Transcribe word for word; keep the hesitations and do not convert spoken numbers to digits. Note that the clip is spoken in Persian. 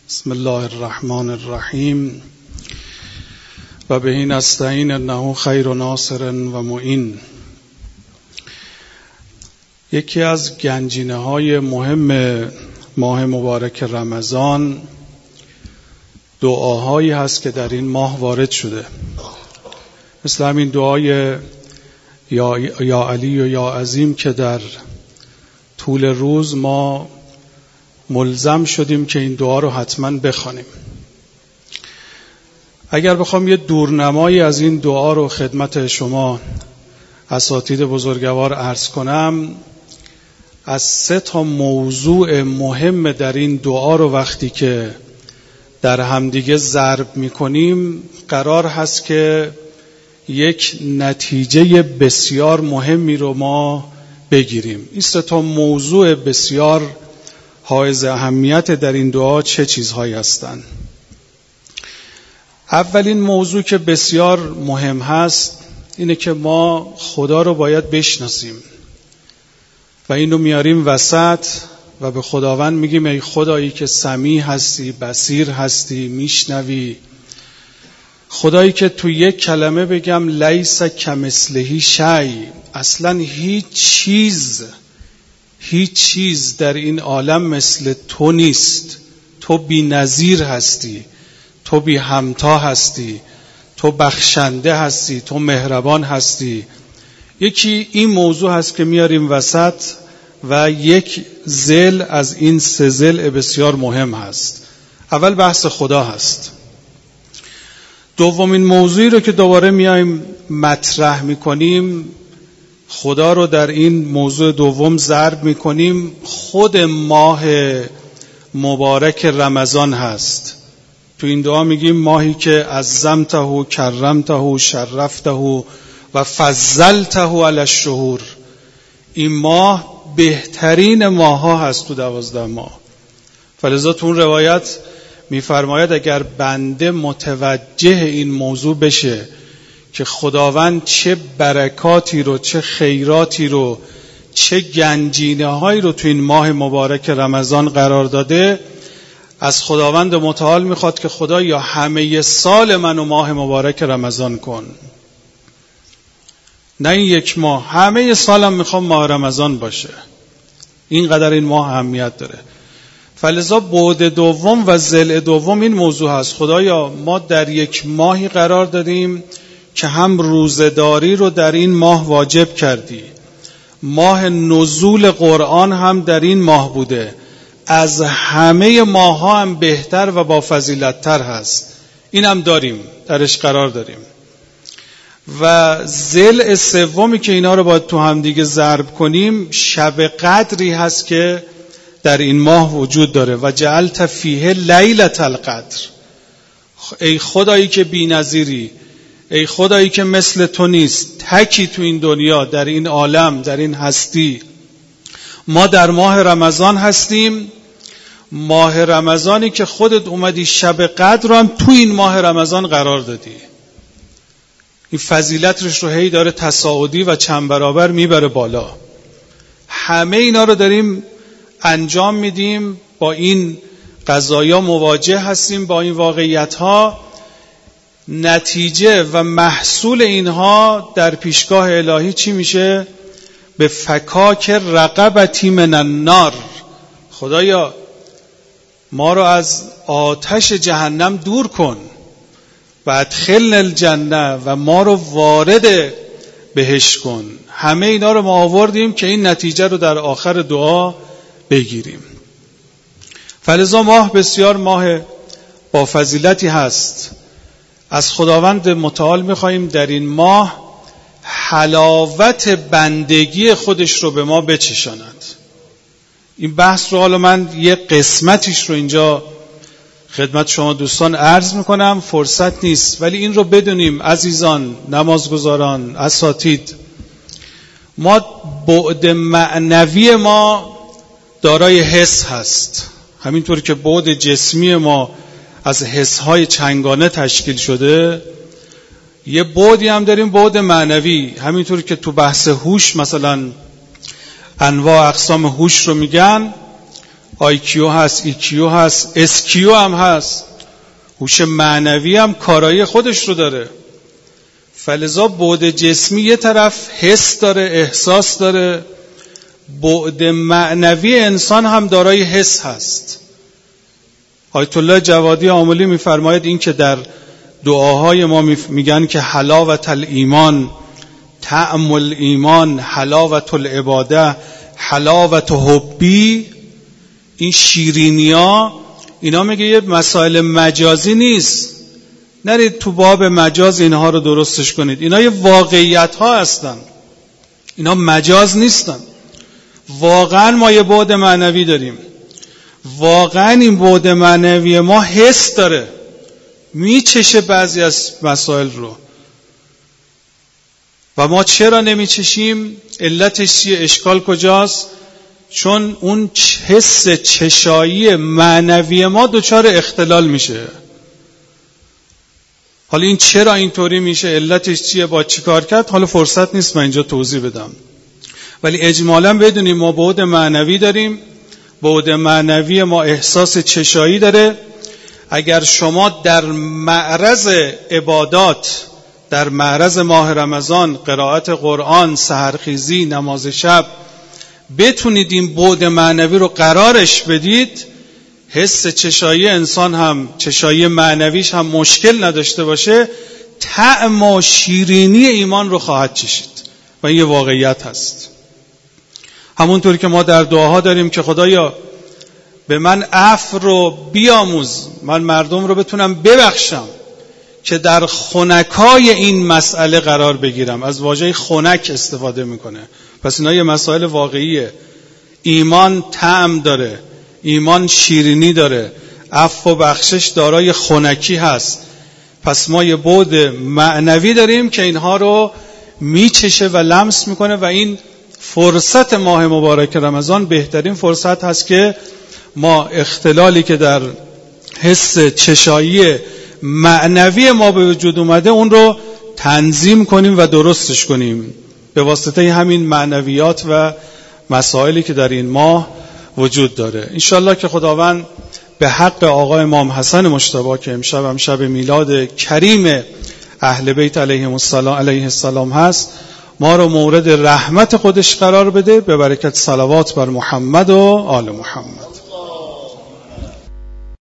بسم الله الرحمن الرحیم و به نستعین انه خیر ناصر و معین. یکی از گنجینه های مهم ماه مبارک رمضان دعاهایی هست که در این ماه وارد شده، مثل همین دعای یا, یا علی و یا عظیم که در طول روز ما ملزم شدیم که این دعا رو حتما بخوانیم. اگر بخوام یه دورنمایی از این دعا رو خدمت شما اساتید بزرگوار عرض کنم، از سه تا موضوع مهم در این دعا رو وقتی که در همدیگه ضرب میکنیم قرار هست که یک نتیجه بسیار مهمی رو ما بگیریم. این سه تا موضوع بسیار حائز اهمیت در این دعا چه چیزهایی هستند؟ اولین موضوع که بسیار مهم هست اینه که ما خدا رو باید بشناسیم و این رو میاریم وسط و به خداوند میگیم ای خدایی که سمیع هستی، بصیر هستی، میشنوی، خدایی که تو یک کلمه بگم لیس کمثله شیء، اصلا هیچ چیز هیچ چیز در این عالم مثل تو نیست، تو بی نظیر هستی، تو بی همتا هستی، تو بخشنده هستی، تو مهربان هستی. یکی این موضوع هست که میاریم وسط و یک ضلع از این سه ضلع بسیار مهم هست. اول بحث خدا هست. دومین موضوعی رو که دوباره میایم مطرح میکنیم، خدا رو در این موضوع دوم ضرب میکنیم، خود ماه مبارک رمضان هست. تو این دعا میگیم ماهی که عظمته و کرمته و شرفته و فضلته علی الشهور. این ماه بهترین ماه ها هست تو دوازده ماه. فلذا تو اون روایت میفرماید اگر بنده متوجه این موضوع بشه که خداوند چه برکاتی رو، چه خیراتی رو، چه گنجینه هایی رو تو این ماه مبارک رمضان قرار داده، از خداوند متعال میخواد که خدا یا همه سال منو ماه مبارک رمضان کن، نه این یک ماه، همه سالم میخوام ماه رمضان باشه. اینقدر این ماه اهمیت داره. فلذا بعد دوم و ضلع دوم این موضوع هست. خدایا ما در یک ماهی قرار دادیم که هم روزداری رو در این ماه واجب کردی، ماه نزول قرآن هم در این ماه بوده، از همه ماه ها هم بهتر و با فضیلت تر هست، این هم داریم، درش قرار داریم. و ضلع سومی که اینا رو باید تو هم دیگه ضرب کنیم، شب قدری هست که در این ماه وجود داره. و جعلت فیه لیلة القدر، ای خدایی که بی نظیری، ای خدایی که مثل تو نیست، تکی تو این دنیا، در این عالم، در این هستی. ما در ماه رمضان هستیم، ماه رمضانی که خودت اومدی شب قدر رو هم تو این ماه رمضان قرار دادی. این فضیلتش رو هی داره تصاعدی و چند برابر میبره بالا. همه اینا رو داریم انجام میدیم، با این قضایا مواجه هستیم، با این واقعیت ها. نتیجه و محصول اینها در پیشگاه الهی چی میشه؟ به فکاک رقبتی من النار. خدایا ما رو از آتش جهنم دور کن و ادخلنا الجنه، و ما رو وارد بهشت کن. همه اینا رو ما آوردیم که این نتیجه رو در آخر دعا بگیریم. فلذا ماه بسیار ماه با فضیلتی هست. از خداوند متعال می‌خوایم در این ماه حلاوت بندگی خودش رو به ما بچشاند. این بحث رو حالا من یه قسمتیش رو اینجا خدمت شما دوستان عرض میکنم، فرصت نیست، ولی این رو بدونیم عزیزان، نمازگزاران، اساتید، ما بعد معنوی ما دارای حس هست. همینطور که بعد جسمی ما از حسهای چنگانه تشکیل شده، یه بعدی هم داریم، بعد معنوی. همینطور که تو بحث هوش مثلا انواع اقسام هوش رو میگن، آی کیو هست، ای کیو هست، اس کیو هم هست. هوش معنوی هم کارایی خودش رو داره. فلذا بعد جسمی یه طرف حس داره، احساس داره، بعد معنوی انسان هم دارای حس هست. آیت الله جوادی آملی میفرماید این که در دعاهای ما میگن که حلاوت الایمان، طعم الایمان، حلاوت العباده، حلاوت حبی، این شیرینیا، اینا میگه یه مسائل مجازی نیست. نرید تو باب مجاز اینها رو درستش کنید. اینا یه واقعیت ها هستن، اینا مجاز نیستن. واقعا ما یه بعد معنوی داریم. واقعا این بعد معنوی ما حس داره، میچشه بعضی از مسائل رو. و ما چرا نمیچشیم؟ علتش چیه؟ اشکال کجاست؟ چون اون حس چشایی معنوی ما دچار اختلال میشه. حالا این چرا اینطوری میشه؟ علتش چیه؟ با چی کار کرد؟ حالا فرصت نیست من اینجا توضیح بدم. ولی اجمالاً بدونیم ما بعد معنوی داریم. بعد معنوی ما احساس چشایی داره. اگر شما در معرض عبادات، در معرض ماه رمضان، قرائت قرآن، سحرخیزی، نماز شب، بتونید این بعد معنوی رو قرارش بدید، حس چشایی انسان هم، چشایی معنویش هم مشکل نداشته باشه، طعم و شیرینی ایمان رو خواهد چشید. و این یه واقعیت هست. همونطور که ما در دعاها داریم که خدایا به من عفو رو بیاموز، من مردم رو بتونم ببخشم که در خنکای این مسئله قرار بگیرم. از واژه خنک استفاده میکنه. پس اینا یه مسائل واقعیه. ایمان طعم داره، ایمان شیرینی داره، عفو و بخشش دارای خنکی هست. پس ما یه بعد معنوی داریم که اینها رو میچشه و لمس میکنه. و این فرصت ماه مبارک رمضان بهترین فرصت هست که ما اختلالی که در حس چشایی معنوی ما به وجود اومده اون رو تنظیم کنیم و درستش کنیم به واسطه همین معنویات و مسائلی که در این ماه وجود داره. انشالله که خداوند به حق آقا امام حسن مجتبی که امشب هم شب میلاد کریم اهل بیت علیهم السلام علیه السلام هست، ما رو مورد رحمت خودش قرار بده به برکت صلوات بر محمد و آل محمد.